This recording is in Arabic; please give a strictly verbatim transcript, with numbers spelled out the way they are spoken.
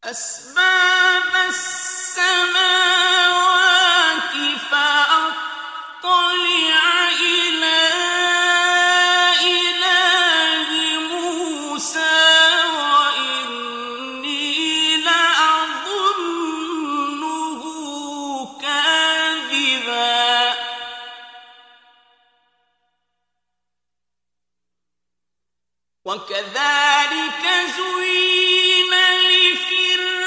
أسباب السماوات فأطلع إلى إله موسى وإني لأظنه كاذبا وكذلك زين لفرعون